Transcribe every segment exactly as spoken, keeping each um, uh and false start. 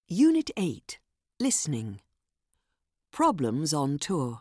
Unit eight. Listening. Problems on tour.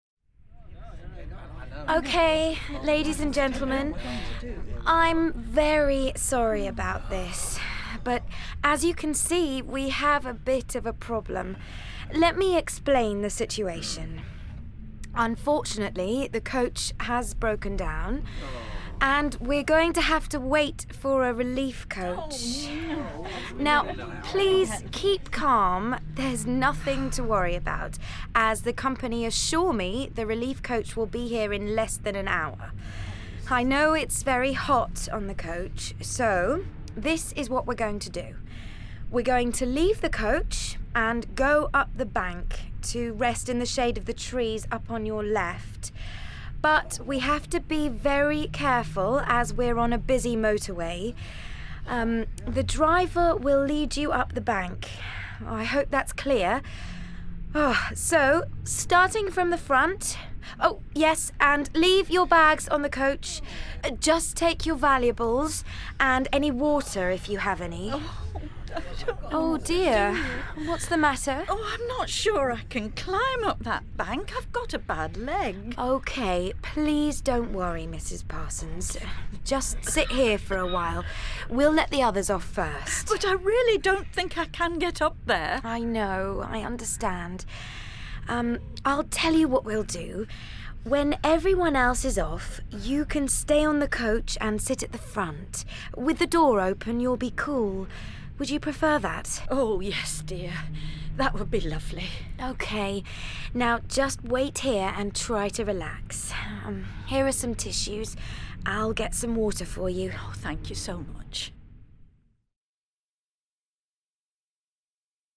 Okay, ladies and gentlemen, I'm very sorry about this, but as you can see, we have a bit of a problem. Let me explain the situation. Unfortunately, the coach has broken down, and we're going to have to wait for a relief coach. Now, please keep calm. There's nothing to worry about, as the company assure me the relief coach will be here in less than an hour. I know it's very hot on the coach, so this is what we're going to do. We're going to leave the coach and go up the bank to rest in the shade of the trees up on your left. But we have to be very careful as we're on a busy motorway. Um, the driver will lead you up the bank. I hope that's clear. Oh, so, starting from the front. Oh, yes, and leave your bags on the coach. Uh, Just take your valuables and any water if you have any. Oh, I don't know Oh what to dear, do. what's the matter? Oh, I'm not sure I can climb up that bank. I've got a bad leg. Okay, please don't worry, Missus Parsons. Just sit here for a while. We'll let the others off first. But I really don't think I can get up there. I know, I understand. Um, I'll tell you what we'll do. When everyone else is off, you can stay on the coach and sit at the front. With the door open, you'll be cool. Would you prefer that? Oh, yes, dear. That would be lovely. Okay. Now just wait here and try to relax. Um, here are some tissues. I'll get some water for you. Oh, thank you so much.